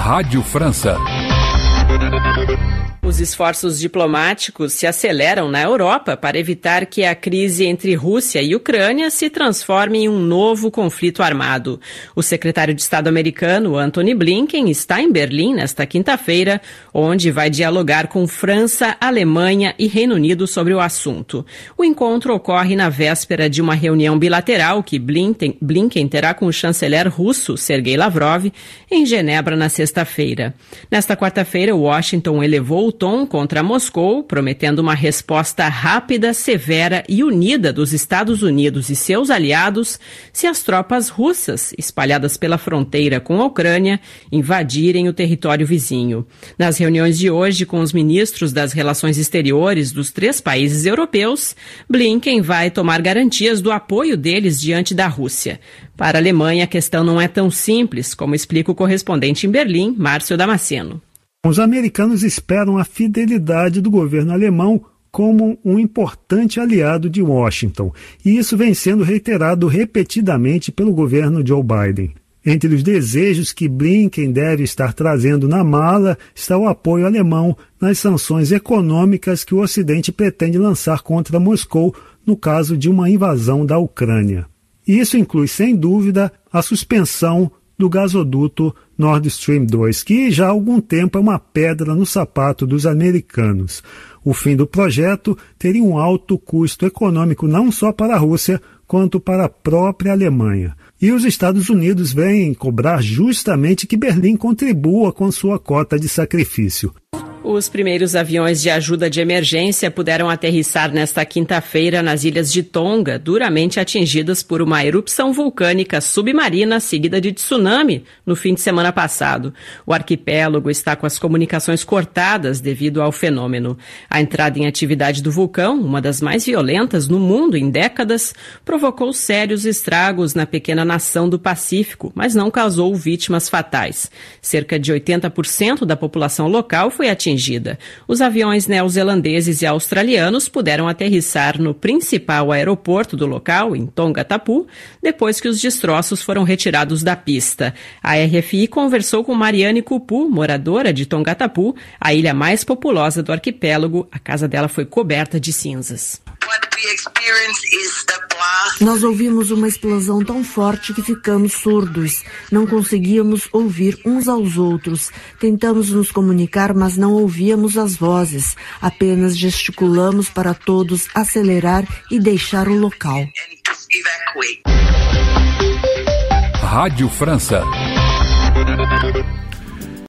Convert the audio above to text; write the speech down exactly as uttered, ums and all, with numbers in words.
Rádio França. Os esforços diplomáticos se aceleram na Europa para evitar que a crise entre Rússia e Ucrânia se transforme em um novo conflito armado. O secretário de Estado americano, Antony Blinken, está em Berlim nesta quinta-feira, onde vai dialogar com França, Alemanha e Reino Unido sobre o assunto. O encontro ocorre na véspera de uma reunião bilateral que Blinken, Blinken terá com o chanceler russo, Sergei Lavrov, em Genebra na sexta-feira. Nesta quarta-feira, Washington elevou o tom contra Moscou, prometendo uma resposta rápida, severa e unida dos Estados Unidos e seus aliados se as tropas russas, espalhadas pela fronteira com a Ucrânia, invadirem o território vizinho. Nas reuniões de hoje com os ministros das relações exteriores dos três países europeus, Blinken vai tomar garantias do apoio deles diante da Rússia. Para a Alemanha, a questão não é tão simples, como explica o correspondente em Berlim, Márcio Damasceno. Os americanos esperam a fidelidade do governo alemão como um importante aliado de Washington, e isso vem sendo reiterado repetidamente pelo governo Joe Biden. Entre os desejos que Blinken deve estar trazendo na mala está o apoio alemão nas sanções econômicas que o Ocidente pretende lançar contra Moscou no caso de uma invasão da Ucrânia. E isso inclui, sem dúvida, a suspensão do gasoduto Nord Stream dois, que já há algum tempo é uma pedra no sapato dos americanos. O fim do projeto teria um alto custo econômico não só para a Rússia, quanto para a própria Alemanha. E os Estados Unidos vêm cobrar justamente que Berlim contribua com sua cota de sacrifício. Os primeiros aviões de ajuda de emergência puderam aterrissar nesta quinta-feira nas ilhas de Tonga, duramente atingidas por uma erupção vulcânica submarina seguida de tsunami no fim de semana passado. O arquipélago está com as comunicações cortadas devido ao fenômeno. A entrada em atividade do vulcão, uma das mais violentas no mundo em décadas, provocou sérios estragos na pequena nação do Pacífico, mas não causou vítimas fatais. Cerca de oitenta por cento da população local foi atingida. Os aviões neozelandeses e australianos puderam aterrissar no principal aeroporto do local, em Tongatapu, depois que os destroços foram retirados da pista. A R F I conversou com Mariane Cupu, moradora de Tongatapu, a ilha mais populosa do arquipélago. A casa dela foi coberta de cinzas. Nós ouvimos uma explosão tão forte que ficamos surdos. Não conseguíamos ouvir uns aos outros. Tentamos nos comunicar, mas não ouvíamos as vozes. Apenas gesticulamos para todos acelerar e deixar o local. Rádio França.